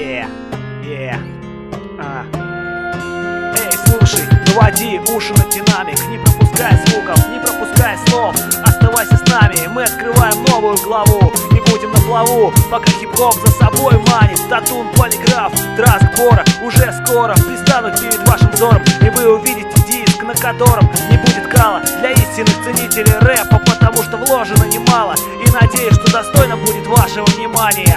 Эй, слушай, наводи уши на динамик, не пропускай звуков, не пропускай слов. Оставайся с нами, мы открываем новую главу и будем на плаву, пока хип-хоп за собой манит. Татун, полиграф, траск, бора уже скоро пристанут перед вашим взором, и вы увидите диск, на котором не будет кала для истинных ценителей рэпа, потому что вложено немало, и надеюсь, что достойно будет вашего внимания.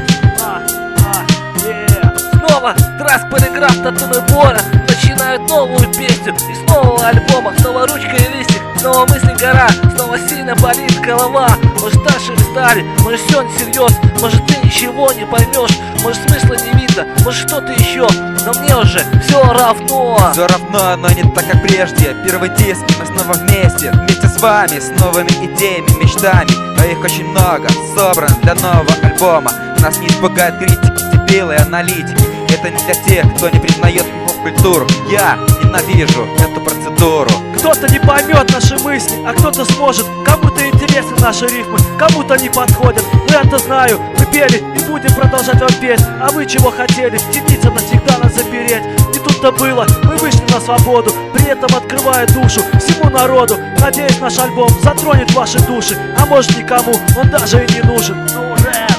Снова траск, полиграф, татун и бора начинают новую песню. И с нового альбома, снова ручка и листик, снова мысли гора, снова сильно болит голова. Может, старше стали, может, все не всерьез, может, ты ничего не поймешь, может, смысла не видно, может, что-то еще, но мне уже все равно. Все равно, но не так, как прежде. Первый диск, мы снова вместе с вами, с новыми идеями, мечтами. А их очень много, собран для нового альбома. Нас не испугает критики, дебилы и аналитики. Это не для тех, кто не признает хип-хоп-культуру. Я ненавижу эту процедуру. Кто-то не поймет наши мысли, а кто-то сможет. Кому-то интересны наши рифмы, кому-то не подходят. Но я-то знаю, мы пели и будем продолжать вам петь. А вы чего хотели? В темнице навсегда нас запереть. Не тут-то было, мы вышли на свободу, при этом открывая душу всему народу. Надеюсь, наш альбом затронет ваши души, а может, никому он даже и не нужен. Но уже